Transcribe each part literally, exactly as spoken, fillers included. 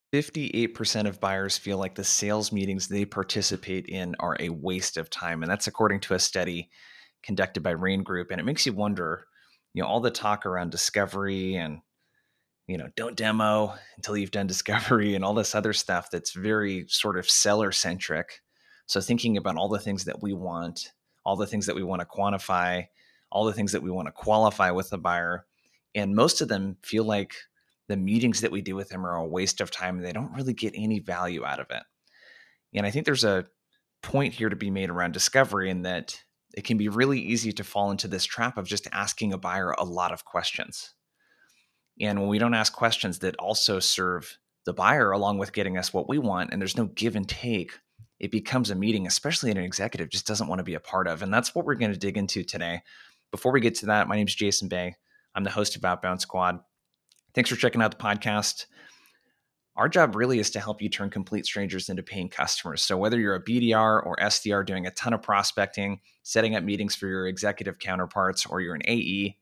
fifty-eight percent of buyers feel like the sales meetings they participate in are a waste of time. And that's according to a study conducted by Rain Group. And it makes you wonder, you know, all the talk around discovery and, you know, don't demo until you've done discovery and all this other stuff that's very sort of seller centric. So thinking about all the things that we want, all the things that we want to quantify, all the things that we want to qualify with the buyer. And most of them feel like the meetings that we do with them are a waste of time and they don't really get any value out of it. And I think there's a point here to be made around discovery in that it can be really easy to fall into this trap of just asking a buyer a lot of questions. And when we don't ask questions that also serve the buyer along with getting us what we want, and there's no give and take, it becomes a meeting, especially an executive just doesn't want to be a part of. And that's what we're going to dig into today. Before we get to that, my name is Jason Bay. I'm the host of Outbound Squad. Thanks for checking out the podcast. Our job really is to help you turn complete strangers into paying customers. So whether you're a B D R or S D R doing a ton of prospecting, setting up meetings for your executive counterparts, or you're an A E,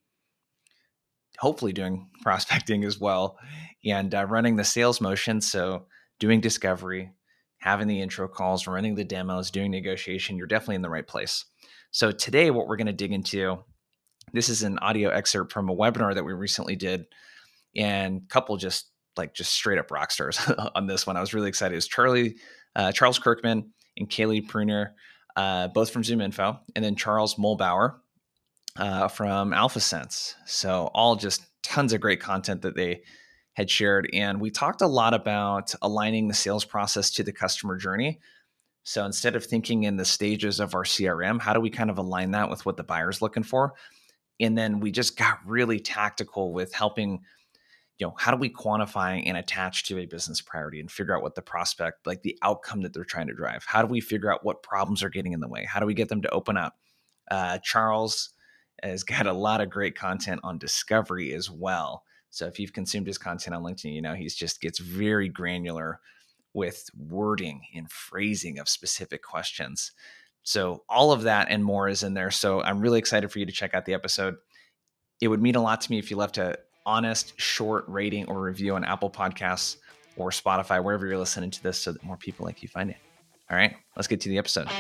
hopefully doing prospecting as well, and uh, running the sales motion. So doing discovery, having the intro calls, running the demos, doing negotiation, you're definitely in the right place. So today, what we're going to dig into, this is an audio excerpt from a webinar that we recently did, and a couple just like just straight up rock stars on this one. I was really excited. It was Charlie, uh, Charles Kirkman and Kaylee Pruner, uh, both from ZoomInfo, and then Charles Mulbauer, uh, from AlphaSense. So all just tons of great content that they had shared. And we talked a lot about aligning the sales process to the customer journey. So instead of thinking in the stages of our C R M, how do we kind of align that with what the buyer's looking for? And then we just got really tactical with helping, you know, how do we quantify and attach to a business priority and figure out what the prospect, like the outcome that they're trying to drive? How do we figure out what problems are getting in the way? How do we get them to open up? Uh, Charles has got a lot of great content on discovery as well. So if you've consumed his content on LinkedIn, you know, he's just gets very granular with wording and phrasing of specific questions. So all of that and more is in there. So I'm really excited for you to check out the episode. It would mean a lot to me if you left a honest, short rating or review on Apple Podcasts or Spotify, wherever you're listening to this, so that more people like you find it. All right, let's get to the episode.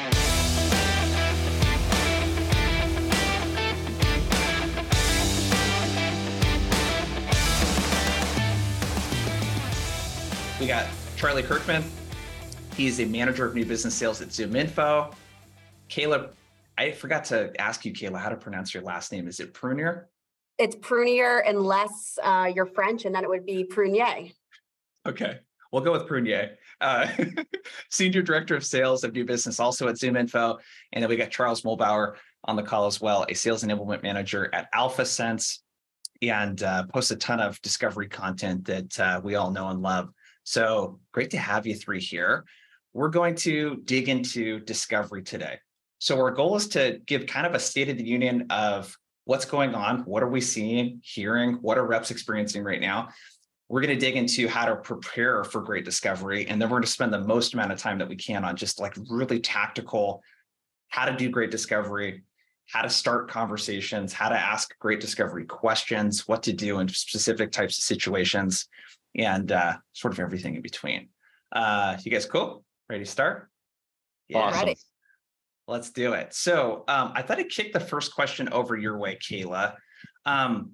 We got Charlie Kirkman. He's a manager of new business sales at ZoomInfo. Kayla, I forgot to ask you, Kayla, how to pronounce your last name. Is it Prunier? It's Prunier unless uh, you're French, and then it would be Prunier. Okay, we'll go with Prunier. Uh, Senior Director of Sales of New Business, also at ZoomInfo. And then we got Charles Mulbauer on the call as well, a Sales Enablement Manager at AlphaSense, and uh, posts a ton of discovery content that uh, we all know and love. So great to have you three here. We're going to dig into discovery today. So our goal is to give kind of a state of the union of what's going on, what are we seeing, hearing, what are reps experiencing right now. We're going to dig into how to prepare for great discovery. And then we're going to spend the most amount of time that we can on just like really tactical, how to do great discovery, how to start conversations, how to ask great discovery questions, what to do in specific types of situations, and uh, sort of everything in between. Uh, you guys cool? Ready to start? Yeah. Awesome. Ready. Let's do it. So um, I thought I'd kick the first question over your way, Kayla. Um,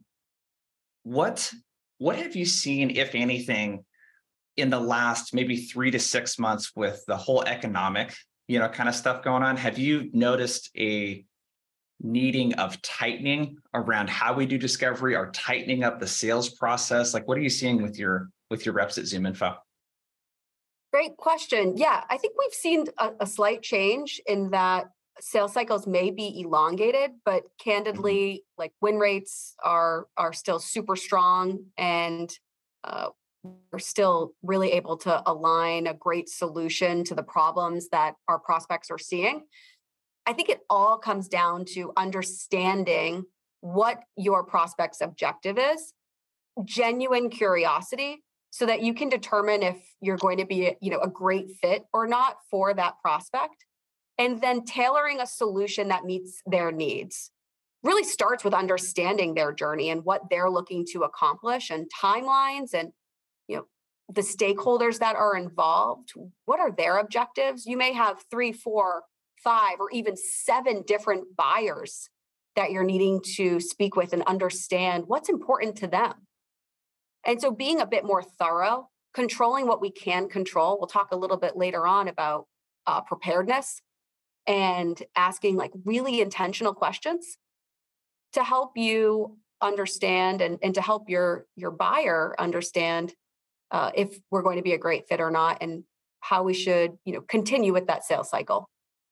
what, what have you seen, if anything, in the last maybe three to six months with the whole economic, you know, kind of stuff going on? Have you noticed a needing of tightening around how we do discovery, or tightening up the sales process? Like, what are you seeing with your with your reps at ZoomInfo? Great question. Yeah, I think we've seen a, a slight change in that sales cycles may be elongated, but candidly, mm-hmm. like win rates are are still super strong, and uh, we're still really able to align a great solution to the problems that our prospects are seeing. I think it all comes down to understanding what your prospect's objective is, genuine curiosity, so that you can determine if you're going to be, you know, a great fit or not for that prospect, and then tailoring a solution that meets their needs. Really starts with understanding their journey and what they're looking to accomplish, and timelines, and, you know, the stakeholders that are involved, what are their objectives? You may have three, four, five, or even seven different buyers that you're needing to speak with and understand what's important to them. And so being a bit more thorough, controlling what we can control. We'll talk a little bit later on about uh, preparedness and asking like really intentional questions to help you understand and, and to help your, your buyer understand uh, if we're going to be a great fit or not, and how we should, you know, continue with that sales cycle.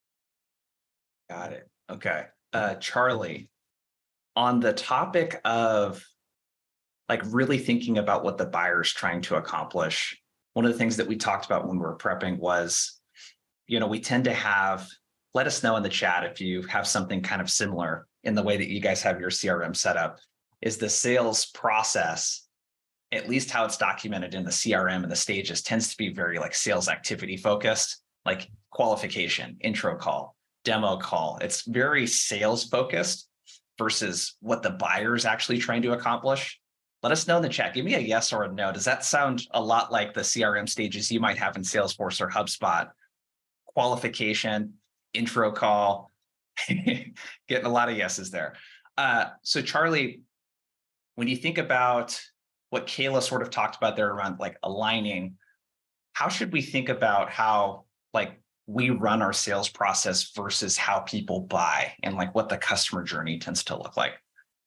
Got it. Okay. Uh, Charlie, on the topic of like really thinking about what the buyer's trying to accomplish, one of the things that we talked about when we were prepping was, you know, we tend to have, let us know in the chat if you have something kind of similar in the way that you guys have your C R M set up, is the sales process, at least how it's documented in the C R M and the stages, tends to be very like sales activity focused, like qualification, intro call, demo call. It's very sales focused versus what the buyer is actually trying to accomplish. Let us know in the chat. Give me a yes or a no. Does that sound a lot like the C R M stages you might have in Salesforce or HubSpot? Qualification, intro call, getting a lot of yeses there. Uh, so Charlie, when you think about what Kayla sort of talked about there around like aligning, how should we think about how like we run our sales process versus how people buy and like what the customer journey tends to look like?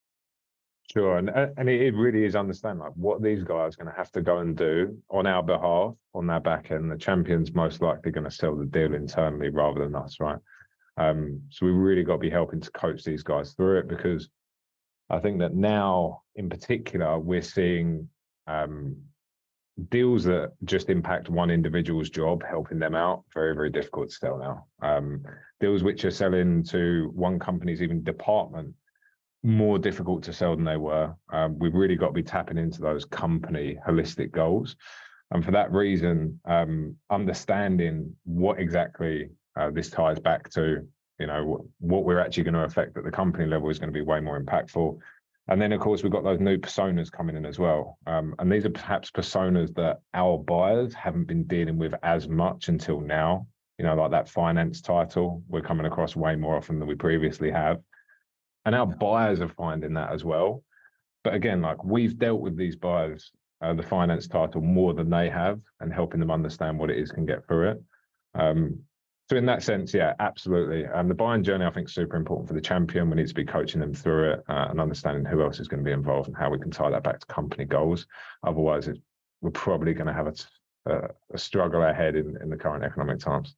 Sure, and and it really is understand like what these guys are going to have to go and do on our behalf, on their back end. The champion's most likely going to sell the deal internally rather than us, right? Um, so we really got to be helping to coach these guys through it, because I think that now, in particular, we're seeing um, deals that just impact one individual's job, helping them out, very, very difficult to sell now. Um, deals which are selling to one company's even department, more difficult to sell than they were. Um, we've really got to be tapping into those company holistic goals. And for that reason, um, understanding what exactly uh, this ties back to, you know, what we're actually going to affect at the company level is going to be way more impactful. And then, of course, we've got those new personas coming in as well. Um, and these are perhaps personas that our buyers haven't been dealing with as much until now. You know, like that finance title, we're coming across way more often than we previously have. And our buyers are finding that as well. But again, like we've dealt with these buyers, uh, the finance title, more than they have, and helping them understand what it is can get through it. Um, so in that sense, yeah, absolutely. And the buying journey, I think, is super important for the champion. We need to be coaching them through it uh, and understanding who else is going to be involved and how we can tie that back to company goals. Otherwise, it, we're probably going to have a, a, a struggle ahead in, in the current economic times.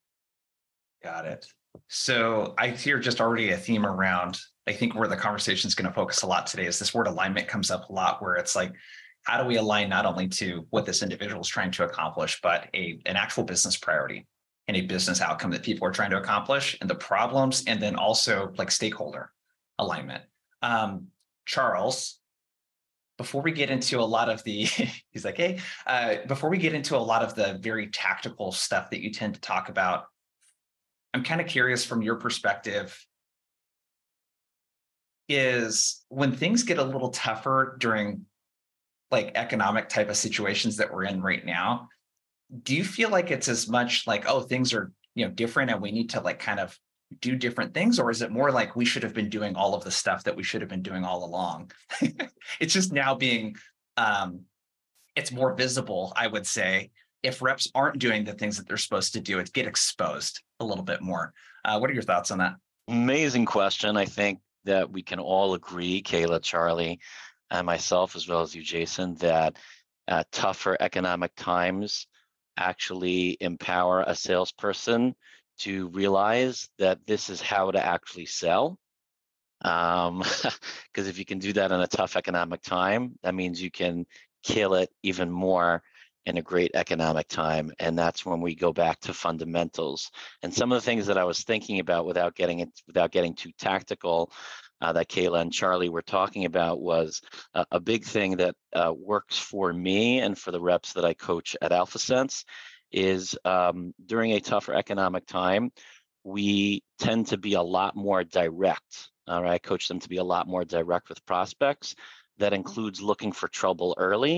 Got it. So I hear just already a theme around, I think where the conversation is going to focus a lot today is this word alignment comes up a lot, where it's like, how do we align not only to what this individual is trying to accomplish, but a an actual business priority and a business outcome that people are trying to accomplish, and the problems, and then also like stakeholder alignment. Um, Charles, before we get into a lot of the, he's like, hey, uh, before we get into a lot of the very tactical stuff that you tend to talk about, I'm kind of curious from your perspective, is when things get a little tougher during like economic type of situations that we're in right now, do you feel like it's as much like, oh, things are, you know, different and we need to like kind of do different things? Or is it more like we should have been doing all of the stuff that we should have been doing all along? It's just now being, um, it's more visible, I would say. If reps aren't doing the things that they're supposed to do, it get exposed a little bit more. Uh, what are your thoughts on that? Amazing question. I think that we can all agree, Kayla, Charlie, and myself, as well as you, Jason, that uh, tougher economic times actually empower a salesperson to realize that this is how to actually sell. Um, because if you can do that in a tough economic time, that means you can kill it even more in a great economic time. And that's when we go back to fundamentals. And some of the things that I was thinking about without getting it, without getting too tactical, uh, that Kayla and Charlie were talking about was a, a big thing that uh, works for me and for the reps that I coach at AlphaSense is um, during a tougher economic time, we tend to be a lot more direct. All right, I coach them to be a lot more direct with prospects. That includes looking for trouble early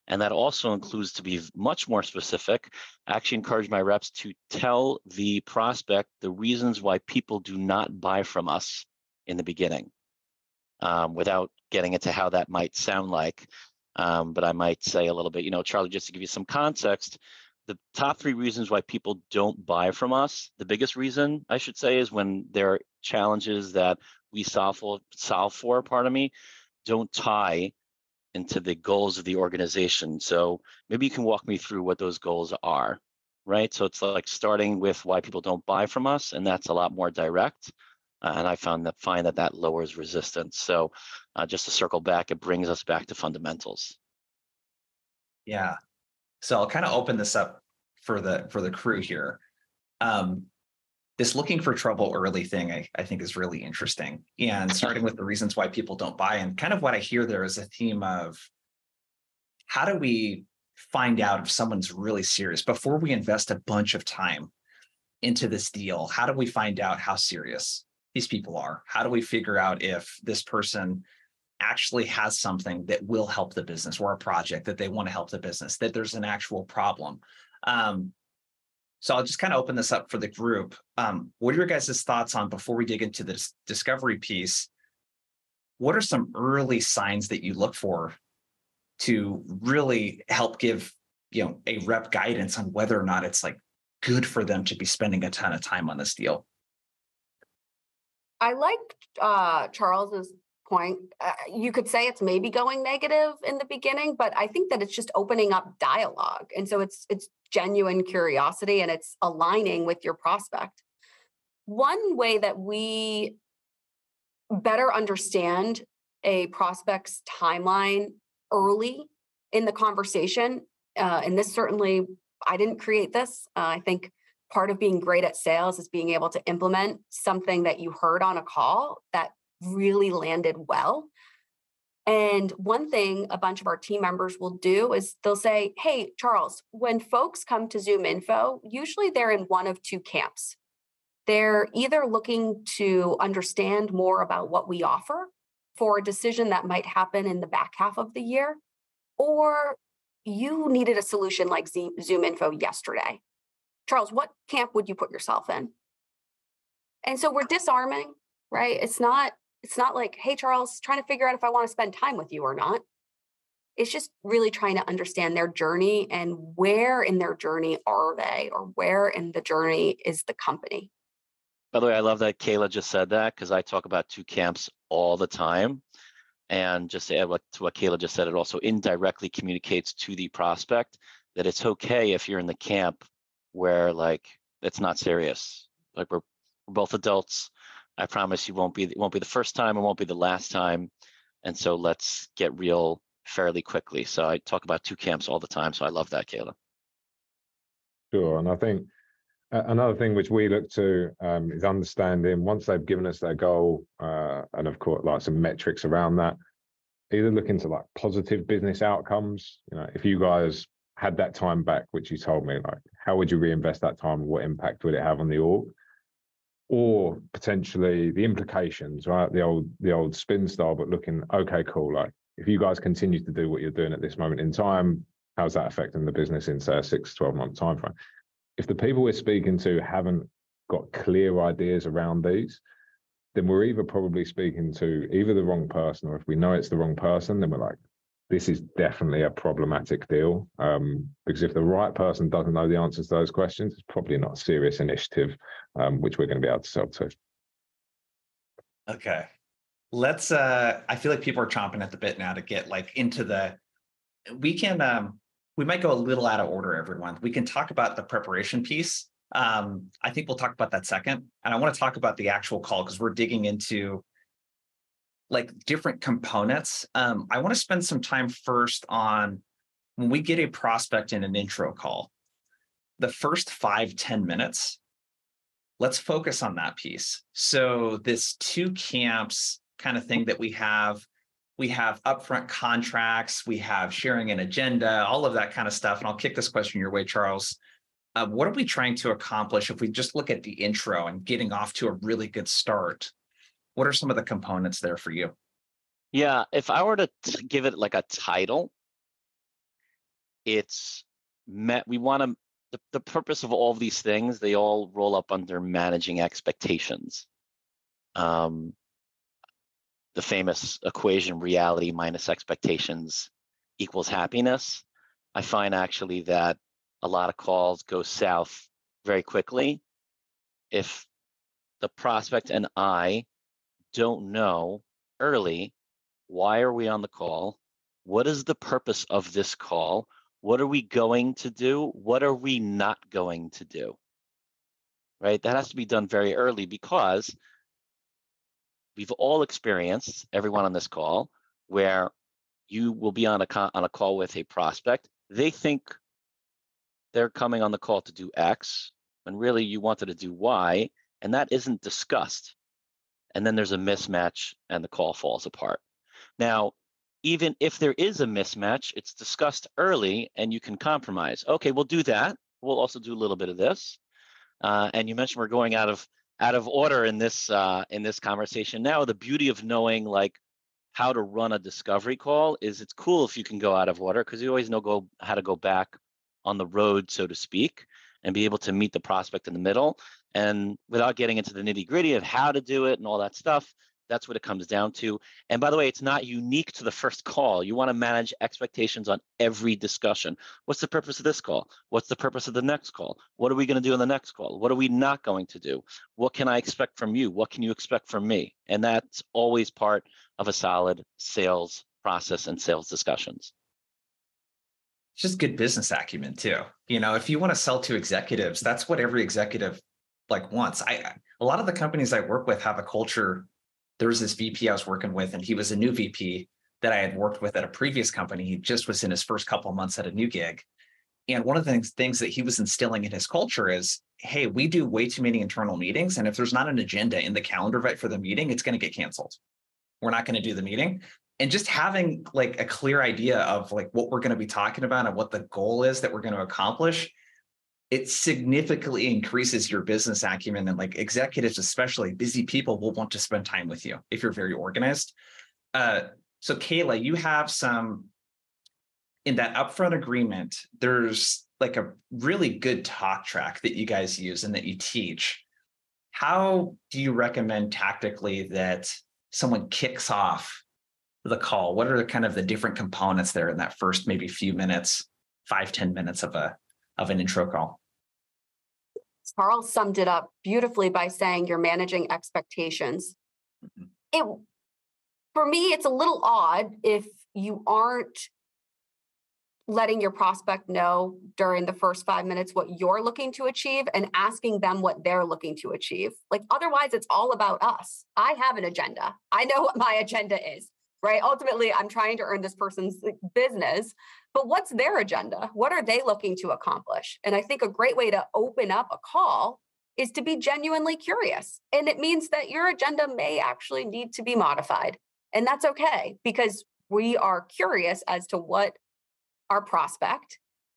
And that also includes, to be much more specific, I actually encourage my reps to tell the prospect the reasons why people do not buy from us in the beginning, um, without getting into how that might sound like. Um, but I might say a little bit, you know, Charlie, just to give you some context, the top three reasons why people don't buy from us, the biggest reason I should say is when there are challenges that we solve for, solve for, pardon me, don't tie into the goals of the organization. So maybe you can walk me through what those goals are, right? So it's like starting with why people don't buy from us, and that's a lot more direct. Uh, and I found that find that that lowers resistance. So uh, just to circle back, it brings us back to fundamentals. Yeah. So I'll kind of open this up for the for the crew here. Um, this looking for trouble early thing, I, I think is really interesting. And starting with the reasons why people don't buy, and kind of what I hear there is a theme of how do we find out if someone's really serious before we invest a bunch of time into this deal? How do we find out how serious these people are? How do we figure out if this person actually has something that will help the business, or a project that they want to help the business, that there's an actual problem? Um, so I'll just kind of open this up for the group. Um, what are your guys' thoughts on, before we dig into this discovery piece, what are some early signs that you look for to really help give, you know, a rep guidance on whether or not it's like good for them to be spending a ton of time on this deal? I like uh, Charles's point. Uh, you could say it's maybe going negative in the beginning, but I think that it's just opening up dialogue. And so it's it's genuine curiosity, and it's aligning with your prospect. One way that we better understand a prospect's timeline early in the conversation, uh, and this certainly, I didn't create this. Uh, I think part of being great at sales is being able to implement something that you heard on a call that really landed well. And one thing a bunch of our team members will do is they'll say, hey, Charles, when folks come to ZoomInfo, usually they're in one of two camps. They're either looking to understand more about what we offer for a decision that might happen in the back half of the year, or you needed a solution like ZoomInfo yesterday. Charles, what camp would you put yourself in? And so we're disarming, right? It's not, it's not like, hey, Charles, trying to figure out if I want to spend time with you or not. It's just really trying to understand their journey and where in their journey are they, or where in the journey is the company. By the way, I love that Kayla just said that, because I talk about two camps all the time. And just to add what, to what Kayla just said, it also indirectly communicates to the prospect that it's okay if you're in the camp where like it's not serious. Like we're, we're both adults. I promise you won't be it won't be the first time, it won't be the last time. And so let's get real fairly quickly. So I talk about two camps all the time. So I love that, Kayla. Sure. And I think uh, another thing which we look to um, is understanding, once they've given us their goal, uh, and of course, like some metrics around that, either look into like positive business outcomes. You know, if you guys had that time back, which you told me, like, how would you reinvest that time? What impact would it have on the org? Or potentially the implications, right? The old, the old spin style, but looking, okay, cool. Like, if you guys continue to do what you're doing at this moment in time, how's that affecting the business in, say, a six to twelve month time frame? If the people we're speaking to haven't got clear ideas around these, then we're either probably speaking to either the wrong person, or if we know it's the wrong person, then we're like, this is definitely a problematic deal. Um, because if the right person doesn't know the answers to those questions, it's probably not a serious initiative, um, which we're going to be able to sell to. Okay. Let's, uh, I feel like people are chomping at the bit now to get like into the, we can, um, we might go a little out of order, everyone. We can talk about the preparation piece. Um, I think we'll talk about that second. And I want to talk about the actual call, because we're digging into like different components. Um, I want to spend some time first on when we get a prospect in an intro call, the first five, ten minutes, let's focus on that piece. So this two camps kind of thing that we have, we have upfront contracts, we have sharing an agenda, all of that kind of stuff. And I'll kick this question your way, Charles. Uh, what are we trying to accomplish if we just look at the intro and getting off to a really good start? What are some of the components there for you? Yeah, if I were to t- give it like a title, it's met, we want to, the, the purpose of all of these things, they all roll up under managing expectations. Um, the famous equation, reality minus expectations equals happiness. I find actually that a lot of calls go south very quickly if the prospect and I don't know early, why are we on the call? What is the purpose of this call? What are we going to do? What are we not going to do? Right? That has to be done very early, because we've all experienced, everyone on this call, where you will be on a con- on a call with a prospect. They think they're coming on the call to do X, when really you wanted to do Y, and that isn't discussed. And then there's a mismatch and the call falls apart. Now, even if there is a mismatch, it's discussed early and you can compromise. Okay, we'll do that. We'll also do a little bit of this. Uh, and you mentioned we're going out of out of order in this uh, in this conversation. Now, the beauty of knowing like how to run a discovery call is it's cool if you can go out of order, because you always know go how to go back on the road, so to speak, and be able to meet the prospect in the middle. And without getting into the nitty gritty of how to do it and all that stuff, that's what it comes down to. And by the way, it's not unique to the first call. You want to manage expectations on every discussion. What's the purpose of this call? What's the purpose of the next call? What are we going to do in the next call? What are we not going to do? What can I expect from you? What can you expect from me? And that's always part of a solid sales process and sales discussions. It's just good business acumen too. You know, if you want to sell to executives, that's what every executive like wants. I a lot of the companies I work with have a culture. There was this V P I was working with, and he was a new V P that I had worked with at a previous company. He just was in his first couple of months at a new gig. And one of the things, things that he was instilling in his culture is, hey, we do way too many internal meetings. And if there's not an agenda in the calendar right for the meeting, it's going to get canceled. We're not going to do the meeting. And just having like a clear idea of like what we're going to be talking about and what the goal is that we're going to accomplish, it significantly increases your business acumen. And like executives, especially busy people, will want to spend time with you if you're very organized. Uh, so Kayla, you have some, in that upfront agreement, there's like a really good talk track that you guys use and that you teach. How do you recommend tactically that someone kicks off the call? What are the kind of the different components there in that first maybe few minutes, five, ten minutes of a of an intro call? Charles summed it up beautifully by saying you're managing expectations. Mm-hmm. It, for me, it's a little odd if you aren't letting your prospect know during the first five minutes what you're looking to achieve and asking them what they're looking to achieve. Like otherwise, it's all about us. I have an agenda. I know what my agenda is, right? Ultimately, I'm trying to earn this person's business, but what's their agenda? What are they looking to accomplish? And I think a great way to open up a call is to be genuinely curious. And it means that your agenda may actually need to be modified. And that's okay, because we are curious as to what our prospect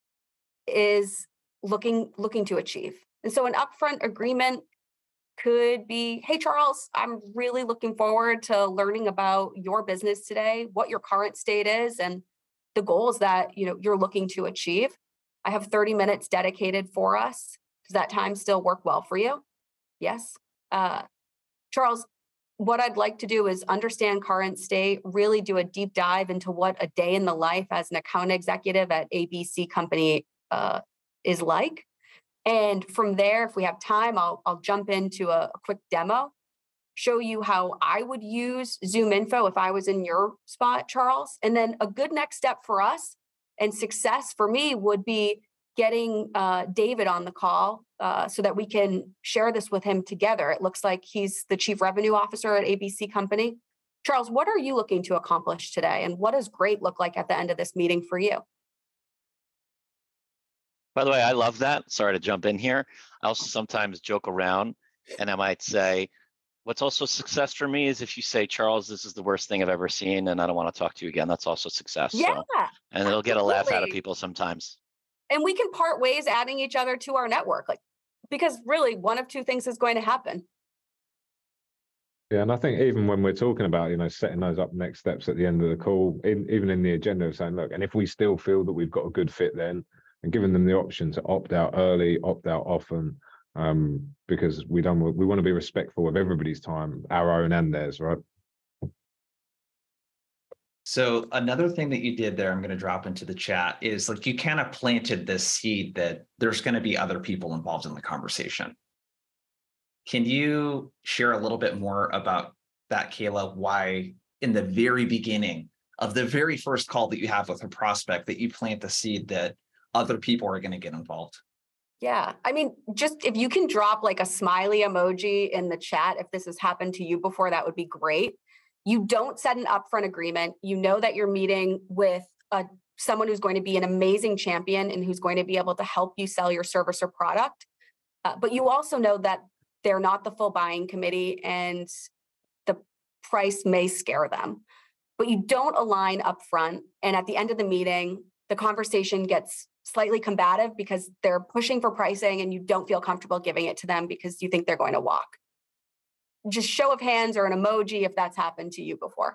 is looking looking to achieve. And so an upfront agreement could be, hey, Charles, I'm really looking forward to learning about your business today, what your current state is, and the goals that you know you're looking to achieve. I have thirty minutes dedicated for us. Does that time still work well for you? Yes. Uh, Charles, what I'd like to do is understand current state, really do a deep dive into what a day in the life as an account executive at A B C company uh, is like. And from there, if we have time, I'll, I'll jump into a, a quick demo, show you how I would use ZoomInfo if I was in your spot, Charles. And then a good next step for us and success for me would be getting uh, David on the call uh, so that we can share this with him together. It looks like he's the chief revenue officer at A B C company. Charles, what are you looking to accomplish today? And what does great look like at the end of this meeting for you? By the way, I love that. Sorry to jump in here. I also sometimes joke around and I might say, what's also success for me is if you say, Charles, this is the worst thing I've ever seen and I don't want to talk to you again. That's also success. Yeah. So, and it'll absolutely. get a laugh out of people sometimes. And we can part ways adding each other to our network, like because really one of two things is going to happen. Yeah, and I think even when we're talking about, you know, setting those up next steps at the end of the call, in, even in the agenda of saying, look, and if we still feel that we've got a good fit then, and giving them the option to opt out early, opt out often, um, because we don't, we want to be respectful of everybody's time, our own and theirs, right? So another thing that you did there, I'm going to drop into the chat, is like you kind of planted this seed that there's going to be other people involved in the conversation. Can you share a little bit more about that, Kayla? Why in the very beginning of the very first call that you have with a prospect that you plant the seed that other people are going to get involved? Yeah, I mean, just if you can drop like a smiley emoji in the chat, if this has happened to you before, that would be great. You don't set an upfront agreement. You know that you're meeting with a, someone who's going to be an amazing champion and who's going to be able to help you sell your service or product. Uh, but you also know that they're not the full buying committee and the price may scare them. But you don't align upfront. And at the end of the meeting, the conversation gets slightly combative because they're pushing for pricing and you don't feel comfortable giving it to them because you think they're going to walk. Just show of hands or an emoji if that's happened to you before.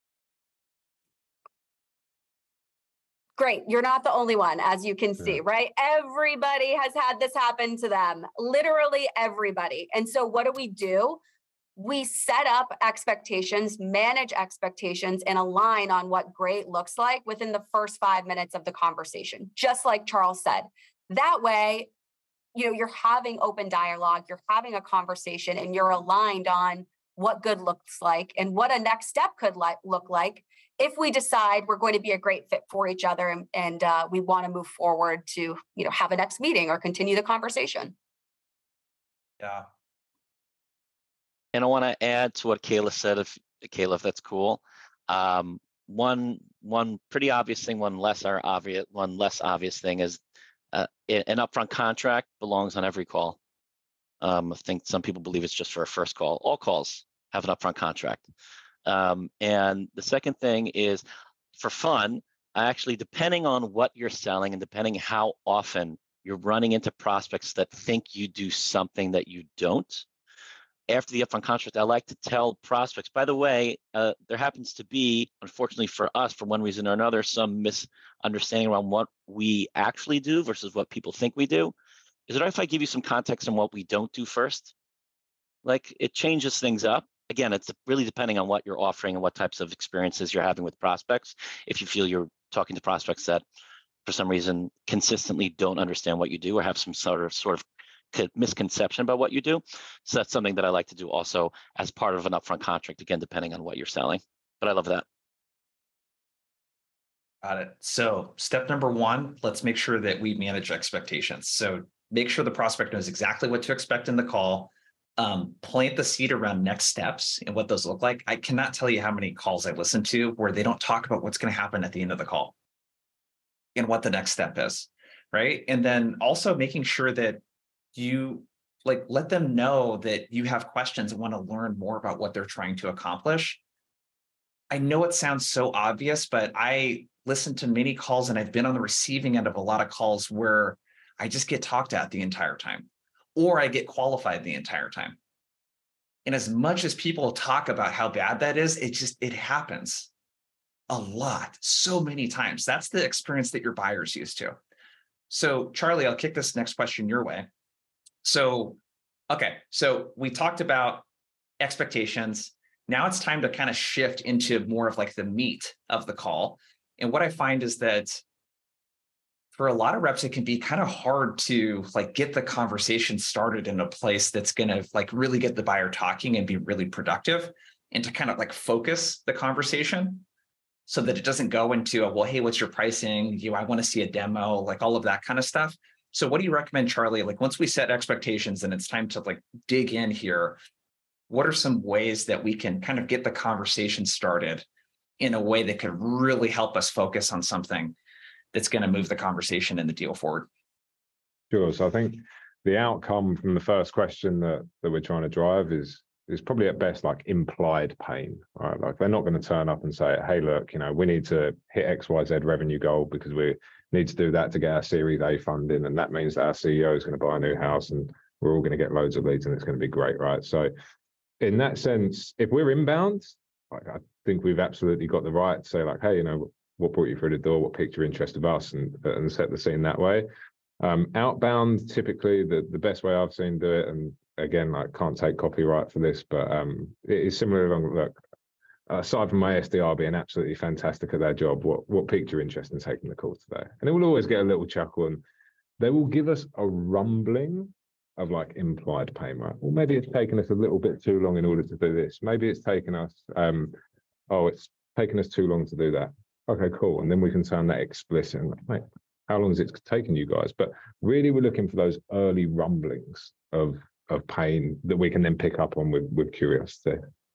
Great, you're not the only one, as you can see, yeah. Right? Everybody has had this happen to them, literally everybody. And so what do we do? We set up expectations, manage expectations, and align on what great looks like within the first five minutes of the conversation, just like Charles said. That way, you know, you're having open dialogue, you're having a conversation, and you're aligned on what good looks like and what a next step could li- look like if we decide we're going to be a great fit for each other and, and uh, we want to move forward to, you know, have a next meeting or continue the conversation. Yeah. And I want to add to what Kayla said, if Kayla, if that's cool. Um, one one pretty obvious thing, one less obvious, one less obvious thing is uh, an upfront contract belongs on every call. Um, I think some people believe it's just for a first call. All calls have an upfront contract. Um, and the second thing is, for fun, actually, depending on what you're selling and depending how often you're running into prospects that think you do something that you don't, after the upfront contract, I like to tell prospects, by the way, uh, there happens to be, unfortunately for us, for one reason or another, some misunderstanding around what we actually do versus what people think we do. Is it all right if I give you some context on what we don't do first? Like, it changes things up. Again, it's really depending on what you're offering and what types of experiences you're having with prospects. If you feel you're talking to prospects that, for some reason, consistently don't understand what you do or have some sort of sort of misconception about what you do. So that's something that I like to do also as part of an upfront contract, again, depending on what you're selling. But I love that. Got it. So step number one, let's make sure that we manage expectations. So make sure the prospect knows exactly what to expect in the call. Um, plant the seed around next steps and what those look like. I cannot tell you how many calls I listen to where they don't talk about what's going to happen at the end of the call and what the next step is, right? And then also making sure that you like let them know that you have questions and want to learn more about what they're trying to accomplish. I know it sounds so obvious, but I listen to many calls and I've been on the receiving end of a lot of calls where I just get talked at the entire time, or I get qualified the entire time. And as much as people talk about how bad that is, it just, it happens a lot, so many times. That's the experience that your buyer's used to. So Charlie, I'll kick this next question your way. So, okay, so we talked about expectations. Now it's time to kind of shift into more of like the meat of the call. And what I find is that for a lot of reps, it can be kind of hard to like get the conversation started in a place that's going to like really get the buyer talking and be really productive, and to kind of like focus the conversation so that it doesn't go into a, well, hey, what's your pricing? You, I want to see a demo, like all of that kind of stuff. So what do you recommend, Charlie? Like once we set expectations and it's time to like dig in here, what are some ways that we can kind of get the conversation started in a way that could really help us focus on something that's going to move the conversation and the deal forward? Sure. So I think the outcome from the first question that, that we're trying to drive is is probably at best like implied pain, right? Like they're not going to turn up and say, hey, look, you know, we need to hit X Y Z revenue goal because we need to do that to get our Series A funding. And that means that our C E O is going to buy a new house and we're all going to get loads of leads and it's going to be great, right? So in that sense, if we're inbound, like, I think we've absolutely got the right to say like, hey, you know, what brought you through the door? What piqued your interest of us, and and set the scene that way. Um, outbound, typically the the best way I've seen do it, and again, like can't take copyright for this, but um, it is similar along. Look, aside from my S D R being absolutely fantastic at their job, what what piqued your interest in taking the call today? And it will always get a little chuckle, and they will give us a rumbling of like implied pain, right? Well, maybe it's taken us a little bit too long in order to do this. Maybe it's taken us, um, oh, it's taken us too long to do that. Okay, cool. And then we can turn that explicit. And like, mate, how long has it taken you guys? But really, we're looking for those early rumblings of of pain that we can then pick up on with with curiosity.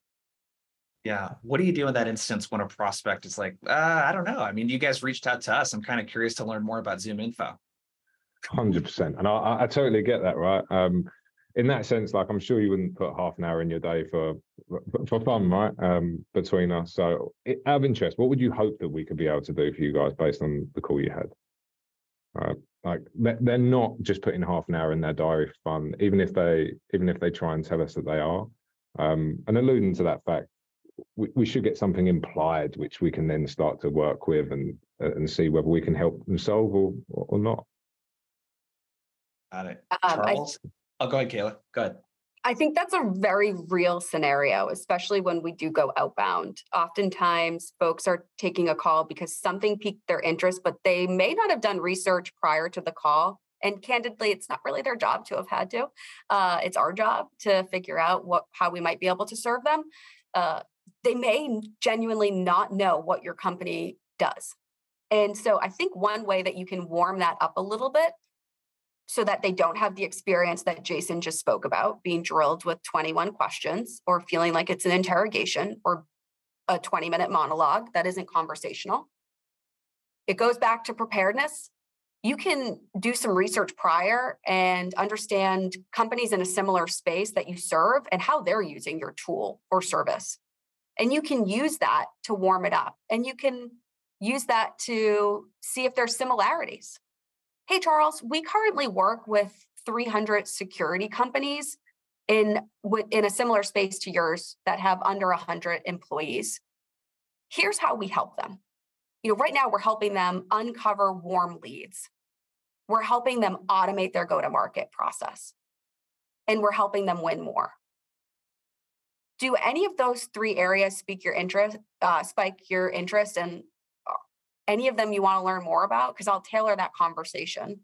Yeah. What do you do in that instance when a prospect is like, uh, I don't know. I mean, you guys reached out to us. I'm kind of curious to learn more about ZoomInfo. one hundred percent. And I, I totally get that, right? Um, in that sense, like I'm sure you wouldn't put half an hour in your day for for fun, right? Um, between us. So it, out of interest, what would you hope that we could be able to do for you guys based on the call you had? Uh, like they're not just putting half an hour in their diary for fun, even if they even if they try and tell us that they are. Um, and alluding to that fact, we, we should get something implied, which we can then start to work with and and see whether we can help them solve or or not. Got it. Um, Charles? I, oh, go ahead, Kayla. Go ahead. I think that's a very real scenario, especially when we do go outbound. Oftentimes, folks are taking a call because something piqued their interest, but they may not have done research prior to the call. And candidly, it's not really their job to have had to. Uh, it's our job to figure out what how we might be able to serve them. Uh, they may genuinely not know what your company does. And so I think one way that you can warm that up a little bit so that they don't have the experience that Jason just spoke about, being drilled with twenty-one questions or feeling like it's an interrogation or a twenty minute monologue that isn't conversational. It goes back to preparedness. You can do some research prior and understand companies in a similar space that you serve and how they're using your tool or service. And you can use that to warm it up. And you can use that to see if there's similarities. Hey, Charles, we currently work with three hundred security companies in, in a similar space to yours that have under one hundred employees. Here's how we help them. You know, right now we're helping them uncover warm leads. We're helping them automate their go-to-market process. And we're helping them win more. Do any of those three areas speak your interest, uh, spike your interest, and any of them you want to learn more about? Because I'll tailor that conversation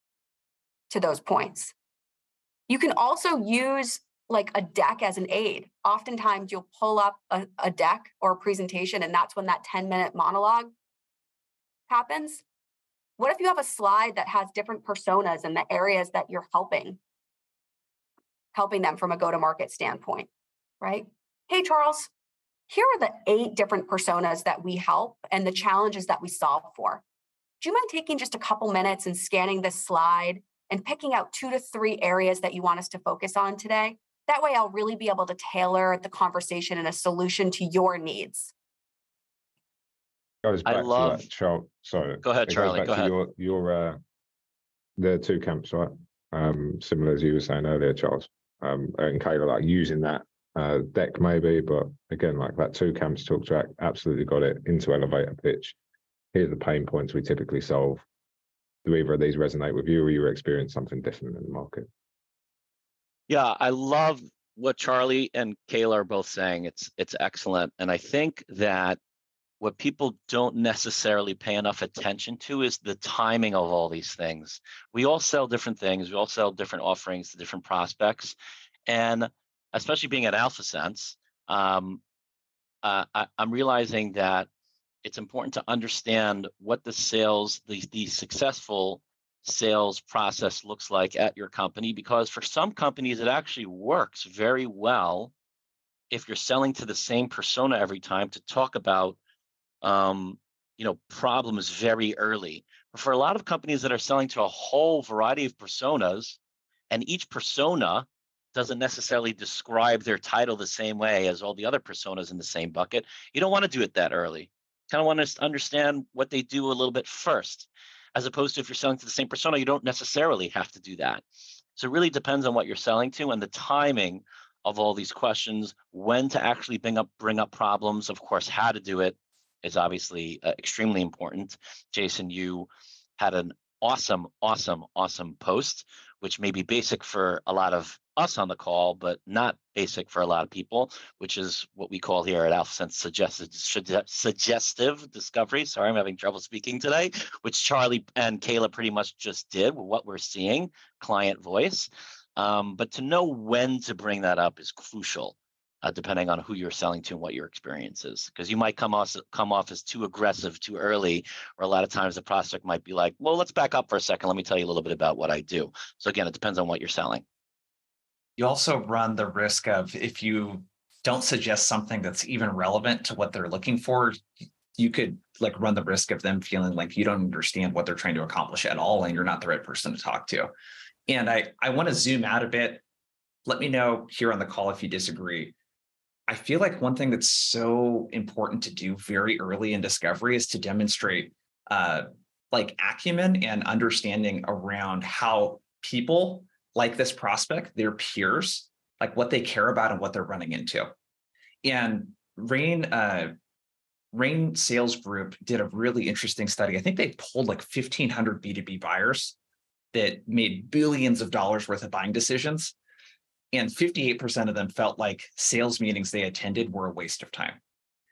to those points. You can also use like a deck as an aid. Oftentimes you'll pull up a, a deck or a presentation, and that's when that ten minute monologue happens. What if you have a slide that has different personas and the areas that you're helping, helping them from a go-to-market standpoint, right? Hey, Charles, here are the eight different personas that we help and the challenges that we solve for. Do you mind taking just a couple minutes and scanning this slide and picking out two to three areas that you want us to focus on today? That way I'll really be able to tailor the conversation and a solution to your needs. Goes back I love. To that, Charles. Sorry. Go ahead, it Charlie. Goes back Go to ahead. Your, your uh, the two camps, right? Um, similar as you were saying earlier, Charles. Um, and Kayla, like using that uh, deck maybe, but again, like that two camps talk track, absolutely got it into elevator pitch. Here are the pain points we typically solve. Do either of these resonate with you, or you experience something different in the market? Yeah, I love what Charlie and Kayla are both saying. It's it's excellent, and I think that what people don't necessarily pay enough attention to is the timing of all these things. We all sell different things. We all sell different offerings to different prospects. And especially being at AlphaSense, um, uh, I, I'm realizing that it's important to understand what the sales, the, the successful sales process looks like at your company, because for some companies, it actually works very well if you're selling to the same persona every time to talk about um, you know, problems very early. But for a lot of companies that are selling to a whole variety of personas, and each persona doesn't necessarily describe their title the same way as all the other personas in the same bucket, you don't want to do it that early. Kind of want to understand what they do a little bit first, as opposed to if you're selling to the same persona, you don't necessarily have to do that. So it really depends on what you're selling to and the timing of all these questions, when to actually bring up bring up problems. Of course, how to do it is obviously uh, extremely important. Jason, you had an awesome, awesome, awesome post, which may be basic for a lot of us on the call, but not basic for a lot of people, which is what we call here at AlphaSense suggested suggestive discovery. Sorry, I'm having trouble speaking today, which Charlie and Kayla pretty much just did, what we're seeing, client voice. Um, but to know when to bring that up is crucial, uh, depending on who you're selling to and what your experience is. Because you might come off, come off as too aggressive too early, or a lot of times the prospect might be like, well, let's back up for a second. Let me tell you a little bit about what I do. So again, it depends on what you're selling. You also run the risk of, if you don't suggest something that's even relevant to what they're looking for, you could like run the risk of them feeling like you don't understand what they're trying to accomplish at all, and you're not the right person to talk to. And I, I want to zoom out a bit. Let me know here on the call if you disagree. I feel like one thing that's so important to do very early in discovery is to demonstrate uh, like acumen and understanding around how people like this prospect, their peers, like what they care about and what they're running into. And Rain, uh, Rain Sales Group did a really interesting study. I think they pulled like fifteen hundred B two B buyers that made billions of dollars worth of buying decisions. And fifty-eight percent of them felt like sales meetings they attended were a waste of time.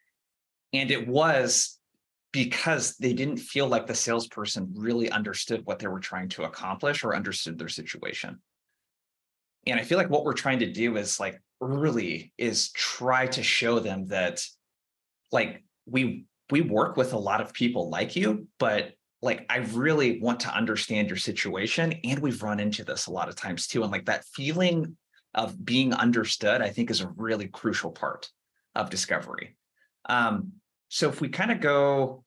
And it was because they didn't feel like the salesperson really understood what they were trying to accomplish or understood their situation. And I feel like what we're trying to do is like early is try to show them that like we we work with a lot of people like you, but like I really want to understand your situation. And we've run into this a lot of times too. And like that feeling of being understood, I think, is a really crucial part of discovery. Um, so if we kind of go,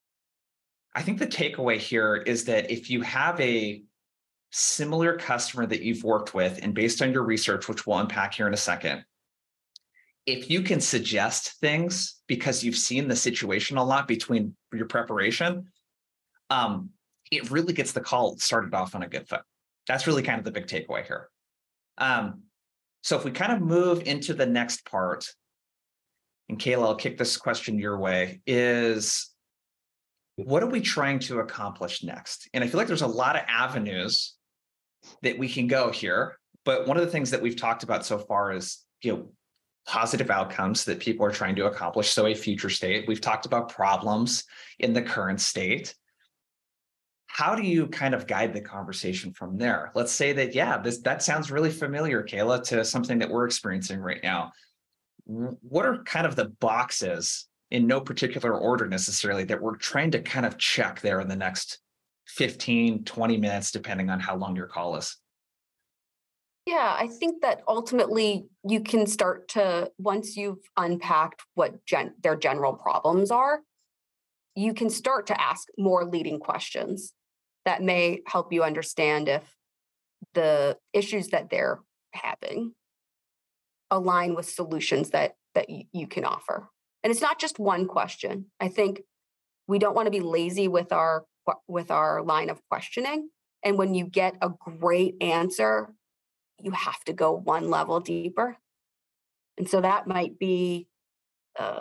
I think the takeaway here is that if you have a similar customer that you've worked with, and based on your research, which we'll unpack here in a second, if you can suggest things because you've seen the situation a lot between your preparation, um, it really gets the call started off on a good foot. That's really kind of the big takeaway here. Um, so if we kind of move into the next part, and Kayla, I'll kick this question your way, is what are we trying to accomplish next? And I feel like there's a lot of avenues that we can go here. But one of the things that we've talked about so far is, you know, positive outcomes that people are trying to accomplish. So a future state. We've talked about problems in the current state. How do you kind of guide the conversation from there? Let's say that, yeah, this that sounds really familiar, Kayla, to something that we're experiencing right now. What are kind of the boxes, in no particular order necessarily, that we're trying to kind of check there in the next fifteen, twenty minutes, depending on how long your call is? Yeah, I think that ultimately you can start to, once you've unpacked what gen, their general problems are, you can start to ask more leading questions that may help you understand if the issues that they're having align with solutions that that you, you can offer. And it's not just one question. I think we don't want to be lazy with our with our line of questioning. And when you get a great answer, you have to go one level deeper. And so that might be, uh,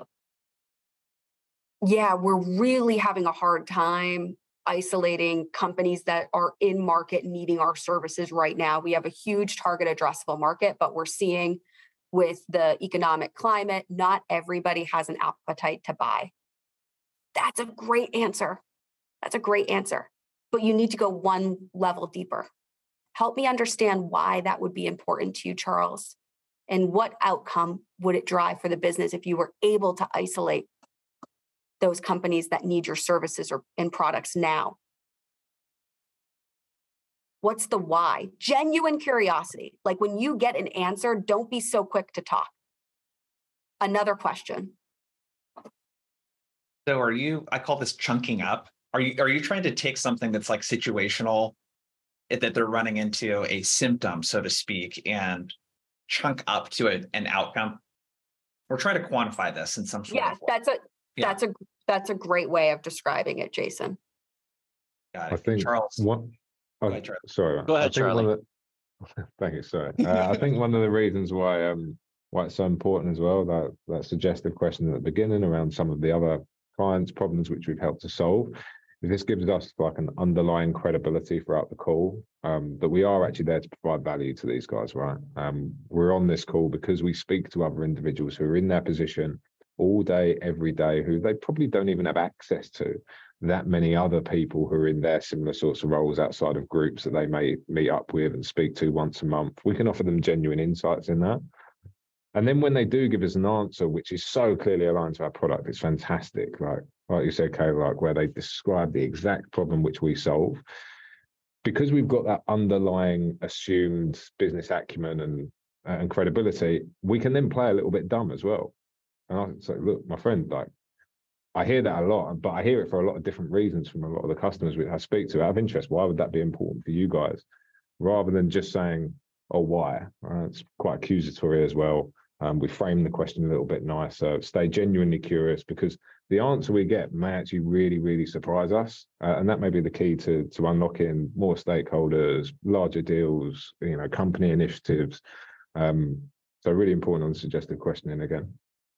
yeah, we're really having a hard time isolating companies that are in market needing our services right now. We have a huge target addressable market, but we're seeing with the economic climate, not everybody has an appetite to buy. That's a great answer. That's a great answer. But you need to go one level deeper. Help me understand why that would be important to you, Charles, and what outcome would it drive for the business if you were able to isolate those companies that need your services or and products now? What's the why? Genuine curiosity. Like when you get an answer, don't be so quick to talk. Another question. So are you, I call this chunking up. Are you, are you trying to take something that's like situational, that they're running into a symptom, so to speak, and chunk up to a, an outcome? We're trying to quantify this in some sort Yeah, of way. that's a Yeah. that's a that's a great way of describing it, Jason. Got I it. think Charles. one. Go Oh, ahead, Charlie. sorry. Go ahead, I think one Charlie. of the, Thank you, sorry. Uh, I think one of the reasons why um why it's so important as well, that that suggestive question at the beginning around some of the other clients' problems which we've helped to solve, is this gives us like an underlying credibility throughout the call, um, that we are actually there to provide value to these guys, right? Um, we're on this call because we speak to other individuals who are in their position all day, every day, who they probably don't even have access to that many other people who are in their similar sorts of roles outside of groups that they may meet up with and speak to once a month. We can offer them genuine insights in that. And then when they do give us an answer, which is so clearly aligned to our product, it's fantastic. Like, like you said, Kayla, like where they describe the exact problem which we solve. Because we've got that underlying assumed business acumen and, and credibility, we can then play a little bit dumb as well. And I say, look, my friend, like, I hear that a lot, but I hear it for a lot of different reasons from a lot of the customers I speak to out of interest. Why would that be important for you guys? Rather than just saying, oh, why? Uh, it's quite accusatory as well. Um, we frame the question a little bit nicer, stay genuinely curious, because the answer we get may actually really, really surprise us. Uh, and that may be the key to, to unlocking more stakeholders, larger deals, you know, company initiatives. Um, so really important on the suggestive questioning again.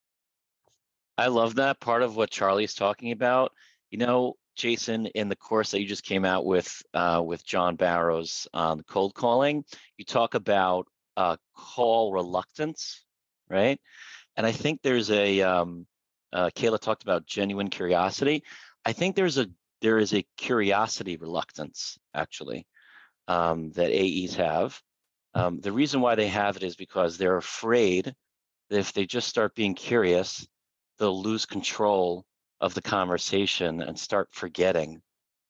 I love that part of what Charlie's talking about. You know, Jason, in the course that you just came out with uh, with John Barrows on cold calling, you talk about uh, call reluctance, right? And I think there's a um, uh, Kayla talked about genuine curiosity. I think there's a there is a curiosity reluctance actually um, that A Es have. Um, the reason why they have it is because they're afraid that if they just start being curious, they'll lose control of the conversation and start forgetting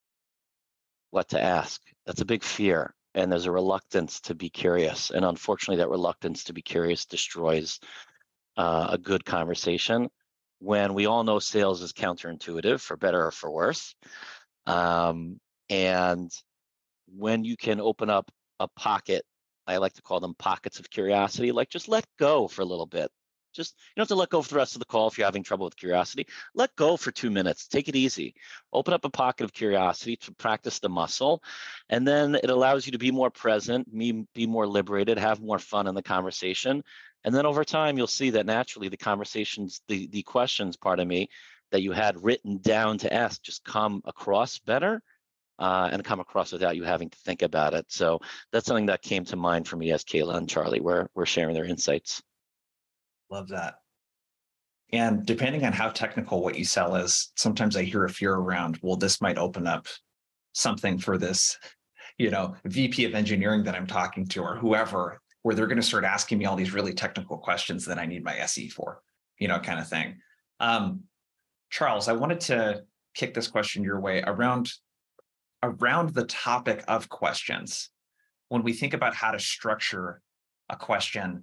what to ask. That's a big fear. And there's a reluctance to be curious. And unfortunately, that reluctance to be curious destroys uh, a good conversation, when we all know sales is counterintuitive, for better or for worse. Um, and when you can open up a pocket, I like to call them pockets of curiosity, like just let go for a little bit. Just, you don't have to let go for the rest of the call if you're having trouble with curiosity. Let go for two minutes. Take it easy. Open up a pocket of curiosity to practice the muscle. And then it allows you to be more present, be, be more liberated, have more fun in the conversation. And then over time, you'll see that naturally the conversations, the, the questions, pardon me, that you had written down to ask just come across better uh, and come across without you having to think about it. So that's something that came to mind for me as Kayla and Charlie were, were sharing their insights. Love that. And depending on how technical what you sell is, sometimes I hear a fear around, well, this might open up something for this, you know, V P of engineering that I'm talking to or whoever, where they're going to start asking me all these really technical questions that I need my S E for, you know, kind of thing. Um, Charles, I wanted to kick this question your way around, around the topic of questions. When we think about how to structure a question,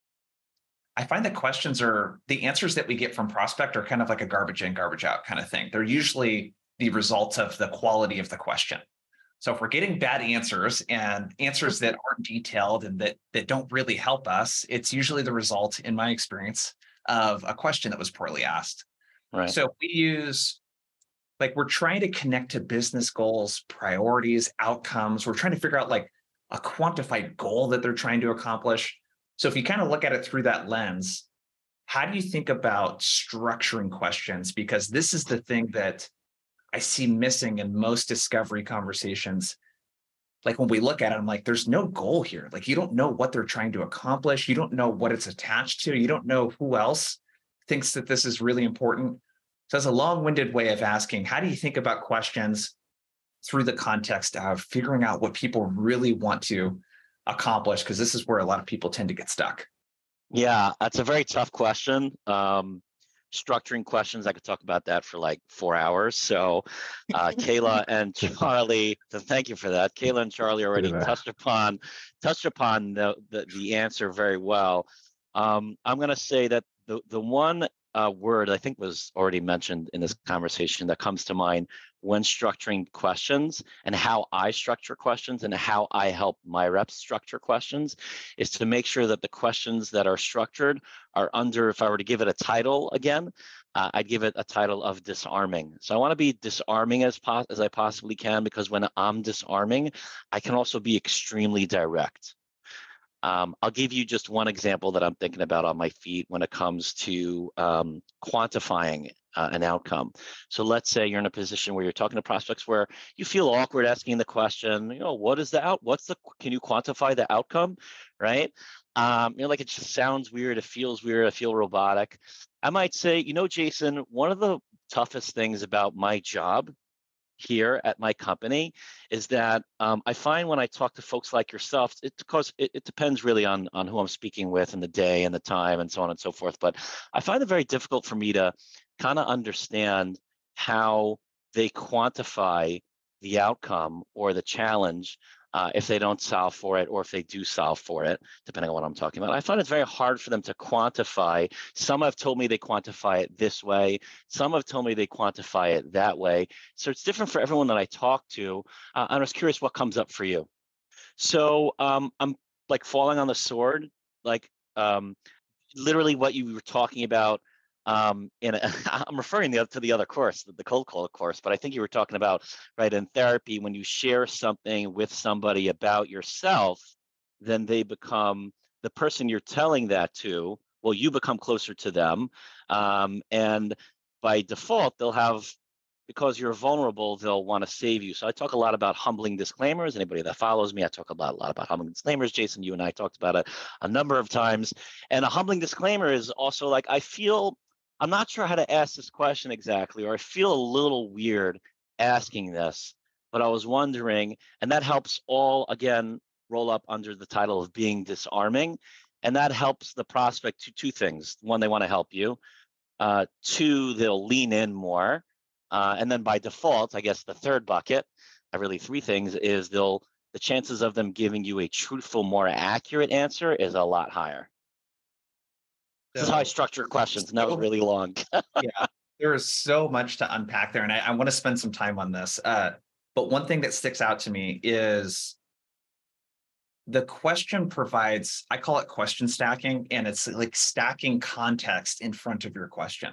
I find that questions are, the answers that we get from prospect are kind of like a garbage in, garbage out kind of thing. They're usually the result of the quality of the question. So if we're getting bad answers and answers that aren't detailed and that, that don't really help us, it's usually the result, in my experience, of a question that was poorly asked. Right. So we use, like, we're trying to connect to business goals, priorities, outcomes. We're trying to figure out like a quantified goal that they're trying to accomplish. So if you kind of look at it through that lens, how do you think about structuring questions? Because this is the thing that I see missing in most discovery conversations. Like when we look at it, I'm like, there's no goal here. Like you don't know what they're trying to accomplish. You don't know what it's attached to. You don't know who else thinks that this is really important. So that's a long-winded way of asking, how do you think about questions through the context of figuring out what people really want to accomplish? Because this is where a lot of people tend to get stuck. Yeah, that's a very tough question. Um, structuring questions, I could talk about that for like four hours. So uh, Kayla and Charlie, so thank you for that. Kayla and Charlie already touched upon touched upon the, the, the answer very well. Um, I'm going to say that the, the one uh, word I think was already mentioned in this conversation that comes to mind when structuring questions and how I structure questions and how I help my reps structure questions is to make sure that the questions that are structured are under, if I were to give it a title again, uh, I'd give it a title of disarming. So I want to be disarming as, pos- as I possibly can, because when I'm disarming, I can also be extremely direct. Um, I'll give you just one example that I'm thinking about on my feet when it comes to um, quantifying uh, an outcome. So let's say you're in a position where you're talking to prospects where you feel awkward asking the question, you know, what is the out? What's the? Can you quantify the outcome, right? Um, you know, like it just sounds weird. It feels weird. I feel robotic. I might say, you know, Jason, one of the toughest things about my job here at my company is that um, I find when I talk to folks like yourself, it, because it, it depends really on, on who I'm speaking with and the day and the time and so on and so forth. But I find it very difficult for me to kind of understand how they quantify the outcome or the challenge uh, if they don't solve for it, or if they do solve for it, depending on what I'm talking about. I find it's very hard for them to quantify. Some have told me they quantify it this way. Some have told me they quantify it that way. So it's different for everyone that I talk to. Uh, I was curious what comes up for you. So um, I'm like falling on the sword, like um, literally what you were talking about. Um, in a, I'm referring the, to the other course, the cold call course, but I think you were talking about, right, in therapy, when you share something with somebody about yourself, then they become the person you're telling that to. Well, you become closer to them, um, and by default, they'll have, because you're vulnerable, they'll want to save you. So I talk a lot about humbling disclaimers. Anybody that follows me, I talk about a lot about humbling disclaimers. Jason, you and I talked about it a number of times. And a humbling disclaimer is also like, I feel, I'm not sure how to ask this question exactly, or I feel a little weird asking this, but I was wondering, and that helps all, again, roll up under the title of being disarming. And that helps the prospect to two things. One, they want to help you. Uh, two, they'll lean in more. Uh, and then by default, I guess the third bucket, uh, really three things, is they'll the chances of them giving you a truthful, more accurate answer is a lot higher. This is how I structure questions, and that was really long. Yeah, there is so much to unpack there, and I, I want to spend some time on this. Uh, but one thing that sticks out to me is the question provides, I call it question stacking, and it's like stacking context in front of your question.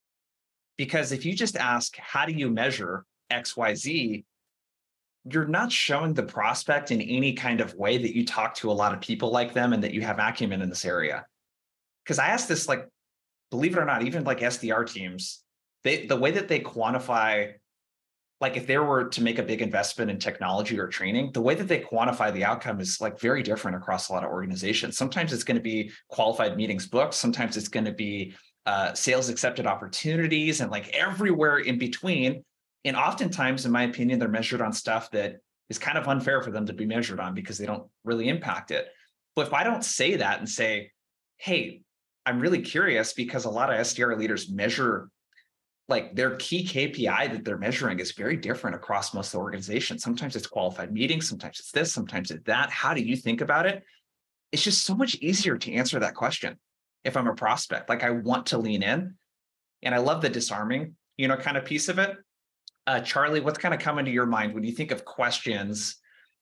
Because if you just ask, how do you measure X Y Z, you're not showing the prospect in any kind of way that you talk to a lot of people like them and that you have acumen in this area. Because I asked this, like, believe it or not, even like S D R teams, they the way that they quantify, like if they were to make a big investment in technology or training, the way that they quantify the outcome is like very different across a lot of organizations. Sometimes it's going to be qualified meetings booked. Sometimes it's going to be uh, sales accepted opportunities, and like everywhere in between. And oftentimes, in my opinion, they're measured on stuff that is kind of unfair for them to be measured on because they don't really impact it. But if I don't say that and say, hey, I'm really curious, because a lot of S D R leaders measure, like their key K P I that they're measuring is very different across most of the organizations. Sometimes it's qualified meetings, sometimes it's this, sometimes it's that. How do you think about it? It's just so much easier to answer that question if I'm a prospect. Like I want to lean in, and I love the disarming, you know, kind of piece of it. Uh, Charlie, what's kind of coming to your mind when you think of questions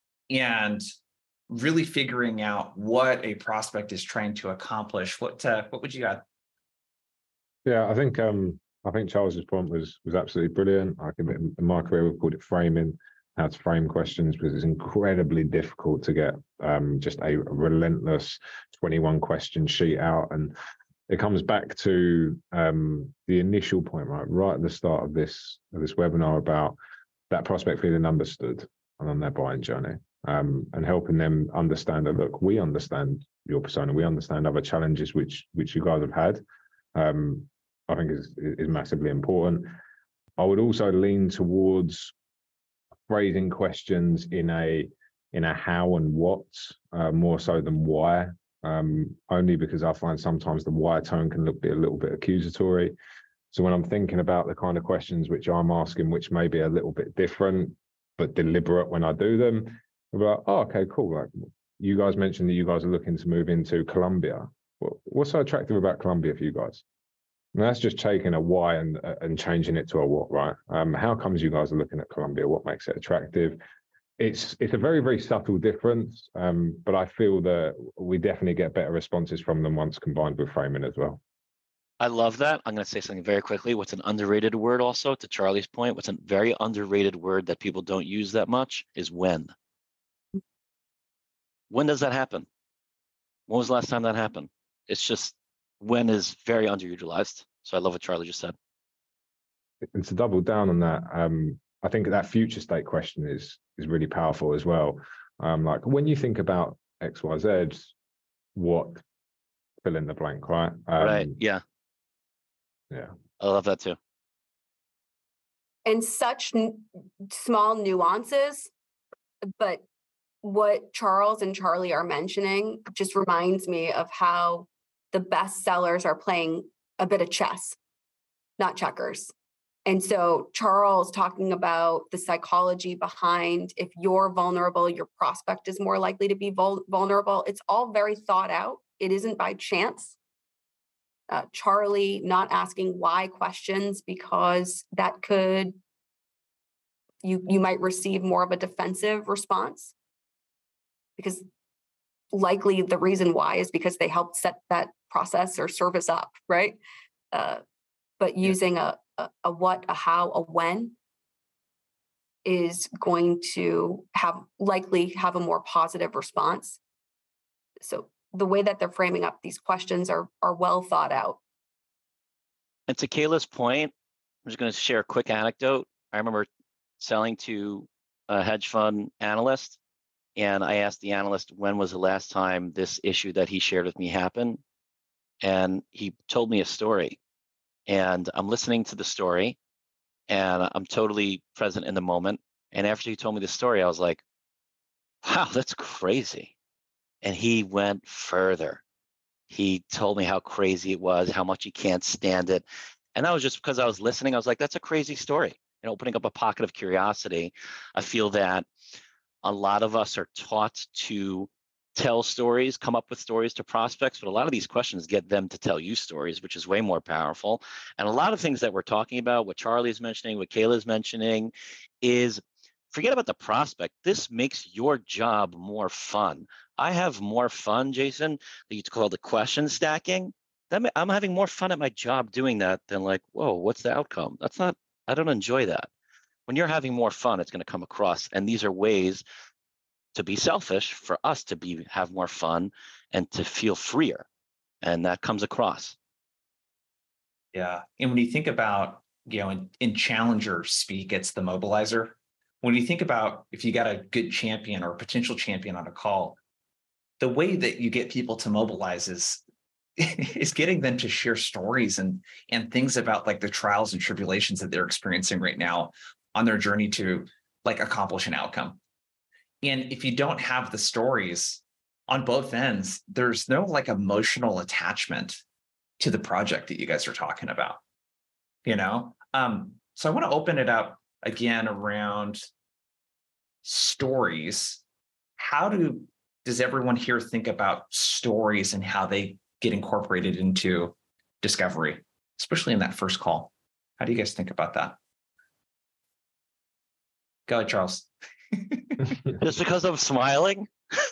and really figuring out what a prospect is trying to accomplish? What uh, what would you add? Yeah, I think um, I think Charles's point was was absolutely brilliant. I can, in my career, we've called it framing, how to frame questions, because it's incredibly difficult to get um, just a relentless twenty-one question sheet out. And it comes back to um, the initial point, right, right at the start of this of this webinar, about that prospect feeling understood and on their buying journey, um, and helping them understand that, look, we understand your persona, we understand other challenges which which you guys have had. Um, I think is is massively important. I would also lean towards phrasing questions in a in a how and what, uh, more so than why. Um, only because I find sometimes the why tone can look be a little bit accusatory. So when I'm thinking about the kind of questions which I'm asking, which may be a little bit different but deliberate when I do them, I'm like, oh, okay, cool. Like you guys mentioned that you guys are looking to move into Colombia. Well, what's so attractive about Colombia for you guys? And that's just taking a why and and changing it to a what, right? Um, how comes you guys are looking at Colombia? What makes it attractive? It's it's a very, very subtle difference, um, but I feel that we definitely get better responses from them once combined with framing as well. I love that. I'm going to say something very quickly. What's an underrated word also, to Charlie's point, what's a very underrated word that people don't use that much is when. When does that happen? When was the last time that happened? It's just when is very underutilized. So I love what Charlie just said. And to double down on that, um, I think that future state question is is really powerful as well. Um, like when you think about X, Y, Z, what fill in the blank, right? Um, Right. Yeah. Yeah. I love that too. And such n- small nuances, but what Charles and Charlie are mentioning just reminds me of how the best sellers are playing a bit of chess, not checkers. And so Charles talking about the psychology behind if you're vulnerable, your prospect is more likely to be vul- vulnerable. It's all very thought out. It isn't by chance. Uh, Charlie not asking why questions because that could, you, you might receive more of a defensive response because likely the reason why is because they helped set that process or service up, right? Uh, but using yeah. a, a, a what, a how, a when is going to have likely have a more positive response. So the way that they're framing up these questions are are well thought out. And to Kayla's point, I'm just going to share a quick anecdote. I remember selling to a hedge fund analyst, and I asked the analyst when was the last time this issue that he shared with me happened, and he told me a story. And I'm listening to the story, and I'm totally present in the moment. And after he told me the story, I was like, wow, that's crazy. And he went further. He told me how crazy it was, how much he can't stand it. And that was just because I was listening. I was like, that's a crazy story. And opening up a pocket of curiosity. I feel that a lot of us are taught to tell stories, come up with stories to prospects, but a lot of these questions get them to tell you stories, which is way more powerful. And a lot of things that we're talking about, what Charlie's mentioning, what Kayla's mentioning, is forget about the prospect. This makes your job more fun. I have more fun, Jason, that you call the question stacking. That I'm having more fun at my job doing that than like, whoa, what's the outcome? That's not, I don't enjoy that. When you're having more fun, it's going to come across. And these are ways to be selfish for us to be have more fun and to feel freer. And that comes across. Yeah. And when you think about, you know, in, in challenger speak, it's the mobilizer. When you think about if you got a good champion or a potential champion on a call, the way that you get people to mobilize is, is getting them to share stories and, and things about like the trials and tribulations that they're experiencing right now on their journey to like accomplish an outcome. And if you don't have the stories on both ends, there's no like emotional attachment to the project that you guys are talking about, you know? Um, so I want to open it up again around stories. How do does everyone here think about stories and how they get incorporated into discovery, especially in that first call? How do you guys think about that? Go ahead, Charles. Just because I'm smiling?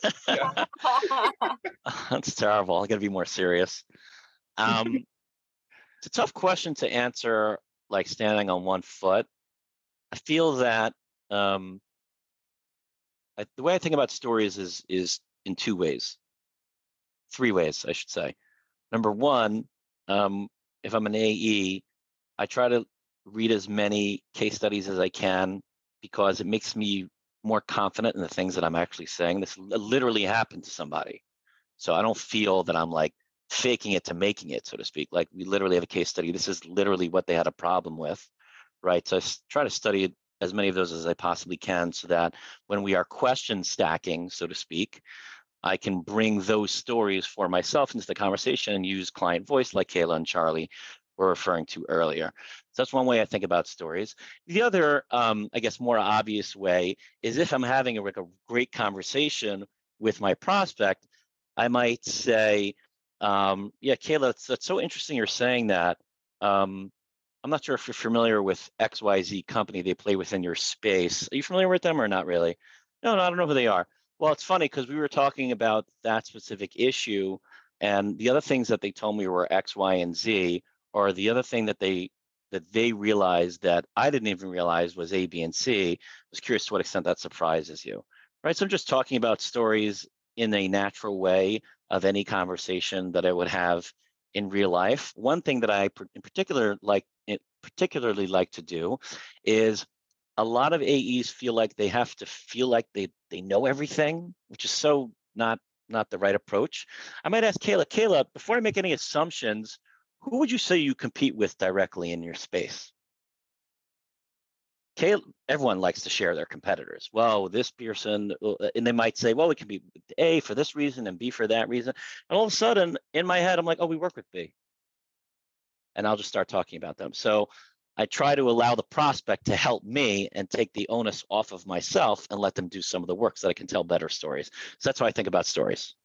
That's terrible. I got to be more serious. Um, it's a tough question to answer, like standing on one foot. I feel that um, I, the way I think about stories is is in two ways, three ways, I should say. Number one, um, if I'm an A E, I try to read as many case studies as I can because it makes me more confident in the things that I'm actually saying. This literally happened to somebody. So I don't feel that I'm like faking it to making it, so to speak. Like we literally have a case study. This is literally what they had a problem with, right? So I try to study as many of those as I possibly can so that when we are question stacking, so to speak, I can bring those stories for myself into the conversation and use client voice like Kayla and Charlie were referring to earlier. So that's one way I think about stories. The other, um, I guess, more obvious way is if I'm having a, like a great conversation with my prospect, I might say, um, yeah, Kayla, that's, that's so interesting you're saying that. Um, I'm not sure if you're familiar with X Y Z company. They play within your space. Are you familiar with them or not really? No, no, I don't know who they are. Well, it's funny because we were talking about that specific issue, and the other things that they told me were X, Y, and Z, or the other thing that they that they realized that I didn't even realize was A, B, and C. I was curious to what extent that surprises you, right? So I'm just talking about stories in a natural way of any conversation that I would have in real life. One thing that I in particular like particularly like to do is a lot of A Es feel like they have to feel like they they know everything, which is so not not the right approach. I might ask Kayla, Kayla, before I make any assumptions, who would you say you compete with directly in your space? Kayla, everyone likes to share their competitors. Well, this person, and they might say, well, we can be A for this reason and B for that reason. And all of a sudden, in my head, I'm like, oh, we work with B. And I'll just start talking about them. So I try to allow the prospect to help me and take the onus off of myself and let them do some of the work so that I can tell better stories. So that's how I think about stories.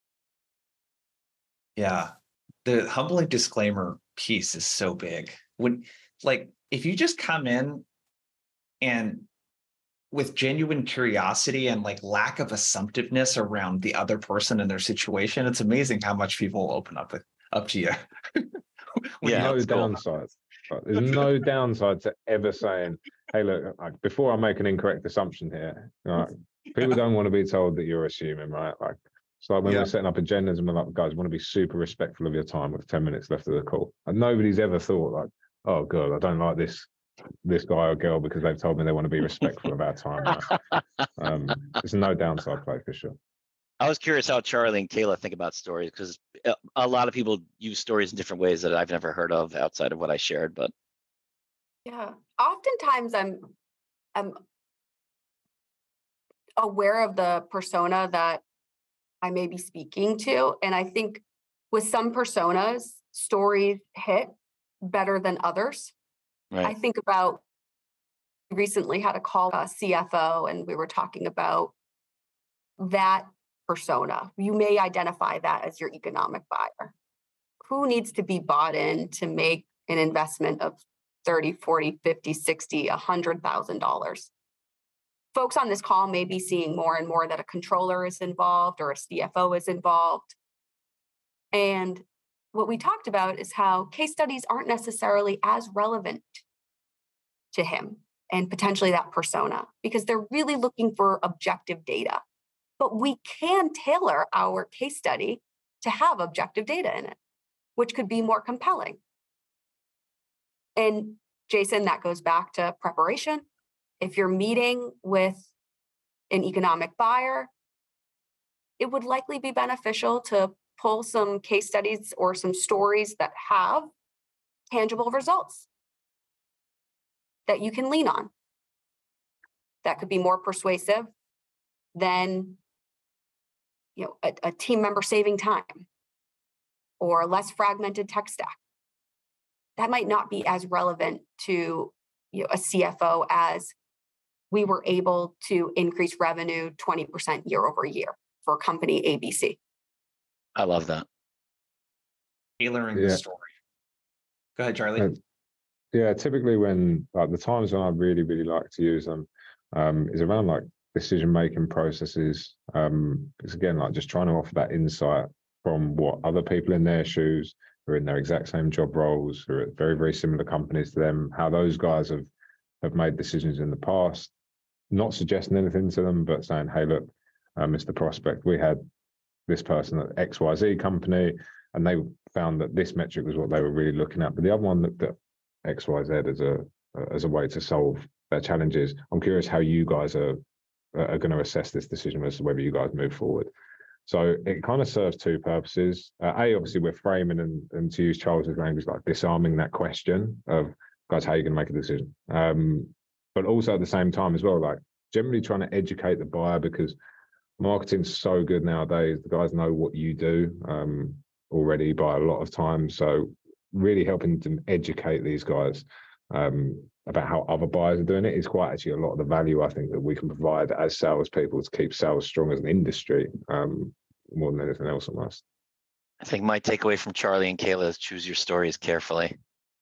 Yeah. The humbling disclaimer piece is so big. When, like, if you just come in and with genuine curiosity and like lack of assumptiveness around the other person and their situation, it's amazing how much people will open up with up to you. Yeah, no it's cool. downsides. There's no downside to ever saying, hey, look, like, before I make an incorrect assumption here, like, people don't want to be told that you're assuming, right? Like, it's like when Yeah. we're setting up agendas and we're like, guys, we want to be super respectful of your time with ten minutes left of the call. And nobody's ever thought like, oh God, I don't like this this guy or girl because they've told me they want to be respectful of our time. Right? Um, there's no downside play for sure. I was curious how Charlie and Kayla think about stories, because a lot of people use stories in different ways that I've never heard of outside of what I shared. But yeah, oftentimes I'm I'm aware of the persona that I may be speaking to, and I think with some personas, stories hit better than others. right. I think about recently had a call a C F O, and we were talking about that persona. You may identify that as your economic buyer. Who needs to be bought in to make an investment of thirty, forty, fifty, sixty, one hundred thousand dollars? Folks on this call may be seeing more and more that a controller is involved or a C F O is involved. And what we talked about is how case studies aren't necessarily as relevant to him and potentially that persona, because they're really looking for objective data. But we can tailor our case study to have objective data in it, which could be more compelling. And Jason, that goes back to preparation. If you're meeting with an economic buyer, it would likely be beneficial to pull some case studies or some stories that have tangible results that you can lean on. That could be more persuasive than, you know, a, a team member saving time or a less fragmented tech stack. That might not be as relevant to, you know, a C F O as we were able to increase revenue twenty percent year over year for company A B C. I love that. Tailoring Yeah. the story. Go ahead, Charlie. Uh, yeah, typically when like the times when I really, really like to use them um, is around like decision-making processes. Um, it's again like just trying to offer that insight from what other people in their shoes who are in their exact same job roles, who are at very, very similar companies to them, how those guys have have made decisions in the past, not suggesting anything to them, but saying, hey, look, uh, Mister Prospect, we had this person at X Y Z company, and they found that this metric was what they were really looking at. But the other one looked at X Y Z as a as a way to solve their challenges. I'm curious how you guys are are going to assess this decision as to whether you guys move forward. So it kind of serves two purposes. Uh, a, obviously, we're framing and, and to use Charles's language, like disarming that question of, guys, how are you going to make a decision? Um, but also at the same time as well, like generally trying to educate the buyer, because marketing's so good nowadays. The guys know what you do um, already by a lot of times. So really helping to educate these guys um, about how other buyers are doing it is quite actually a lot of the value I think that we can provide as salespeople to keep sales strong as an industry, um, more than anything else almost. I think my takeaway from Charlie and Kayla is choose your stories carefully.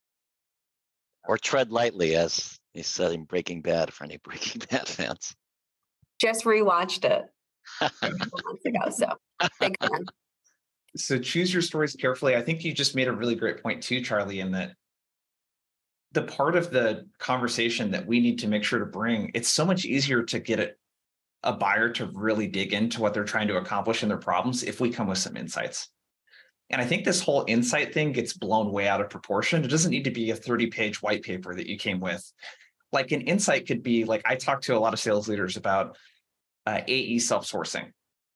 Or tread lightly, as he said in Breaking Bad, for any Breaking Bad fans. Just rewatched it a couple months ago, so big fan. So choose your stories carefully. I think you just made a really great point too, Charlie, in that the part of the conversation that we need to make sure to bring, it's so much easier to get it a buyer to really dig into what they're trying to accomplish and their problems if we come with some insights. And I think this whole insight thing gets blown way out of proportion. It doesn't need to be a thirty page white paper that you came with. Like an insight could be like, I talk to a lot of sales leaders about uh, A E self-sourcing.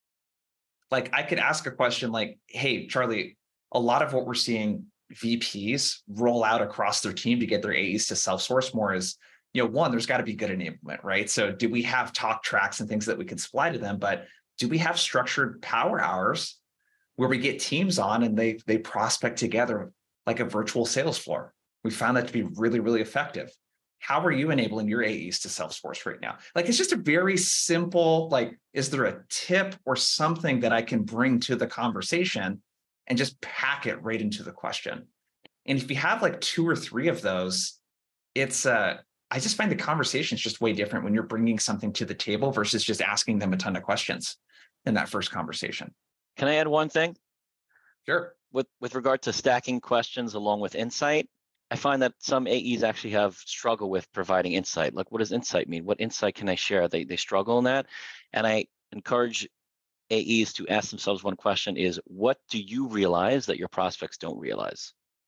Like I could ask a question like, hey, Charlie, a lot of what we're seeing V Ps roll out across their team to get their A Es to self-source more is, you know, one, there's got to be good enablement, right? So do we have talk tracks and things that we can supply to them? But do we have structured power hours where we get teams on and they they prospect together like a virtual sales floor? We found that to be really, really effective. How are you enabling your A Es to self-source right now? Like, it's just a very simple, like, is there a tip or something that I can bring to the conversation and just pack it right into the question? And if you have like two or three of those, it's, uh, I just find the conversations just way different when you're bringing something to the table versus just asking them a ton of questions in that first conversation. Can I add one thing? Sure. With, with regard to stacking questions along with insight, I find that some A Es actually have struggle with providing insight. Like, what does insight mean? What insight can I share? They, they struggle in that. And I encourage A Es to ask themselves one question is, what do you realize that your prospects don't realize?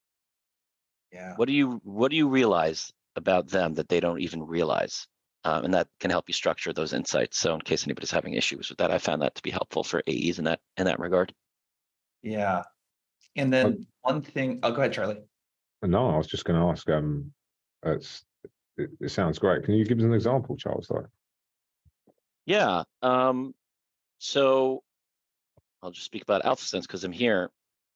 Yeah. What do you, what do you realize about them that they don't even realize? Um, and that can help you structure those insights. So in case anybody's having issues with that, I found that to be helpful for A Es in that, in that regard. Yeah. And then one thing, oh, go ahead, Charlie. No, I was just going to ask, um, it's, it, it sounds great. Can you give us an example, Charles? Though? Yeah. Um, so I'll just speak about AlphaSense because I'm here.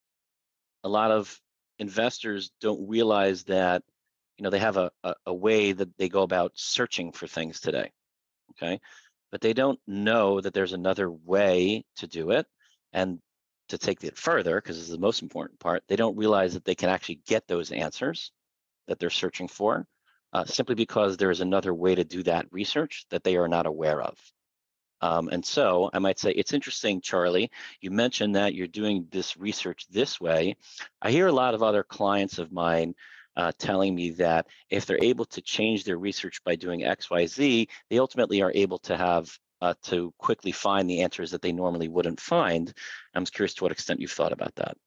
A lot of investors don't realize that, you know, they have a, a, a way that they go about searching for things today, okay? But they don't know that there's another way to do it. And to take it further, because this is the most important part, they don't realize that they can actually get those answers that they're searching for, uh, simply because there is another way to do that research that they are not aware of. Um, and so I might say, it's interesting, Charlie, you mentioned that you're doing this research this way. I hear a lot of other clients of mine uh, telling me that if they're able to change their research by doing X, Y, Z, they ultimately are able to have uh, to quickly find the answers that they normally wouldn't find. I'm curious to what extent you've thought about that.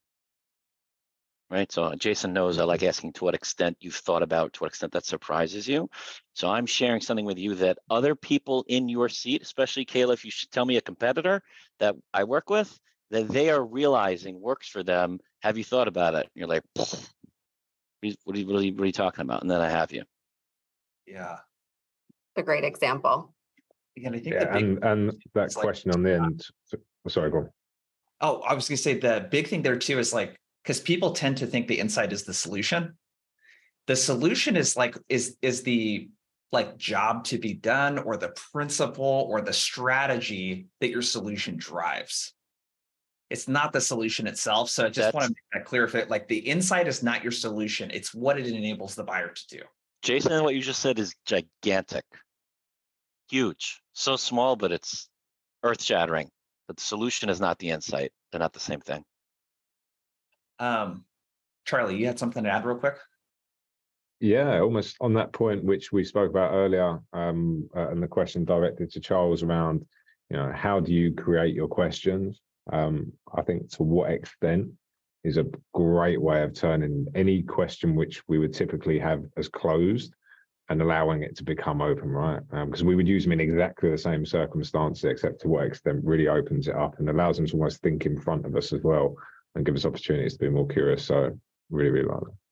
Right, so Jason knows I like asking to what extent you've thought about, to what extent that surprises you. So I'm sharing something with you that other people in your seat, especially Kayla, if you should tell me a competitor that I work with, that they are realizing works for them. Have you thought about it? And you're like, what are you, what, are you, what are you talking about? And then I have you. Yeah. A great example. And I think Yeah, the big, and, and that question like, on the end, sorry, go on. Oh, I was going to say the big thing there too is like, because people tend to think the insight is the solution. The solution is like, is, is the like job to be done or the principle or the strategy that your solution drives. It's not the solution itself. So I just That's, want to make that clear. If it, like the insight is not your solution, it's what it enables the buyer to do. Jason, what you just said is gigantic. Huge, so small, but it's earth-shattering. But the solution is not the insight. They're not the same thing. Um, Charlie, you had something to add real quick? Yeah, almost on that point, which we spoke about earlier, um, uh, and the question directed to Charles around, you know, how do you create your questions? Um, I think to what extent is a great way of turning any question which we would typically have as closed and allowing it to become open, right? Because um, we would use them in exactly the same circumstances, except to what extent really opens it up and allows them to almost think in front of us as well and give us opportunities to be more curious. So really, really like that.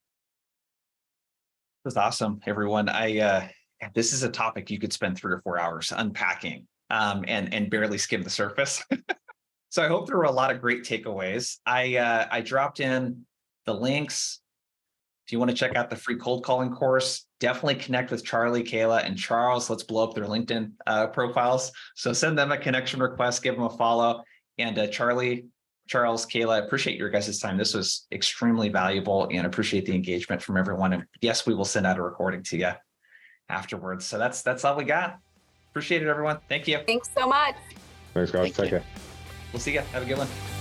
That's awesome, everyone. I uh, this is a topic you could spend three or four hours unpacking um, and and barely skim the surface. So I hope there were a lot of great takeaways. I uh, I dropped in the links. If you want to check out the free cold calling course, definitely connect with Charlie, Kayla, and Charles. Let's blow up their LinkedIn uh, profiles. So send them a connection request, give them a follow. And uh, Charlie, Charles, Kayla, I appreciate your guys' time. This was extremely valuable and appreciate the engagement from everyone. And yes, we will send out a recording to you afterwards. So that's that's all we got. Appreciate it, everyone. Thank you. Thanks so much. Thanks, guys. Thank Take you. care. We'll see you. Have a good one.